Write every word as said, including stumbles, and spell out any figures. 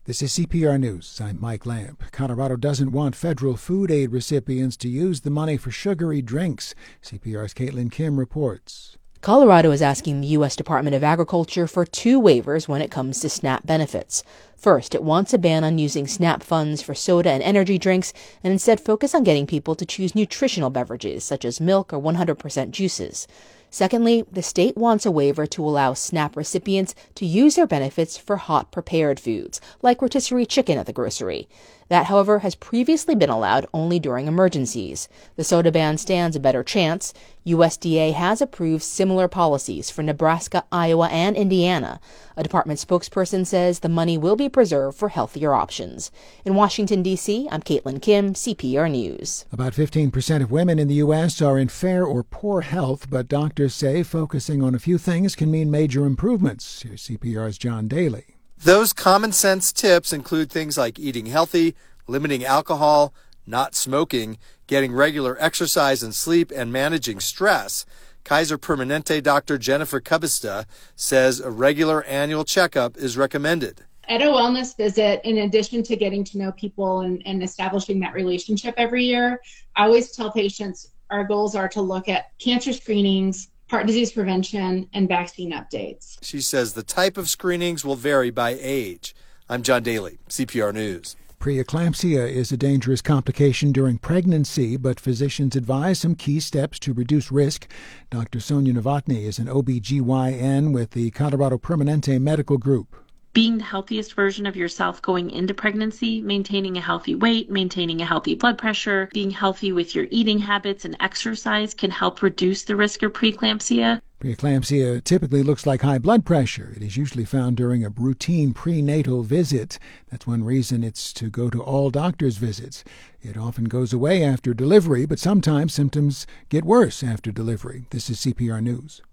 This is C P R News. I'm Mike Lamp. Colorado doesn't want federal food aid recipients to use the money for sugary drinks. C P R's Caitlin Kim reports. Colorado is asking the U S Department of Agriculture for two waivers when it comes to SNAP benefits. First, it wants a ban on using SNAP funds for soda and energy drinks and instead focus on getting people to choose nutritional beverages such as milk or one hundred percent juices. Secondly, the state wants a waiver to allow SNAP recipients to use their benefits for hot prepared foods, like rotisserie chicken at the grocery. That, however, has previously been allowed only during emergencies. The soda ban stands a better chance. U S D A has approved similar policies for Nebraska, Iowa, and Indiana. A department spokesperson says the money will be preserved for healthier options. In Washington, D C, I'm Caitlin Kim, C P R News. About fifteen percent of women in the U S are in fair or poor health, but doctors say focusing on a few things can mean major improvements. Here's C P R's John Daly. Those common sense tips include things like eating healthy, limiting alcohol, not smoking, getting regular exercise and sleep, and managing stress. Kaiser Permanente Doctor Jennifer Cubista says a regular annual checkup is recommended. At a wellness visit, in addition to getting to know people and, and establishing that relationship every year, I always tell patients our goals are to look at cancer screenings, heart disease prevention, and vaccine updates. She says the type of screenings will vary by age. I'm John Daly, C P R News. Preeclampsia is a dangerous complication during pregnancy, but physicians advise some key steps to reduce risk. Doctor Sonia Novotny is an O B G Y N with the Colorado Permanente Medical Group. Being the healthiest version of yourself going into pregnancy, maintaining a healthy weight, maintaining a healthy blood pressure, being healthy with your eating habits and exercise can help reduce the risk of preeclampsia. Preeclampsia typically looks like high blood pressure. It is usually found during a routine prenatal visit. That's one reason it's to go to all doctors' visits. It often goes away after delivery, but sometimes symptoms get worse after delivery. This is C P R News.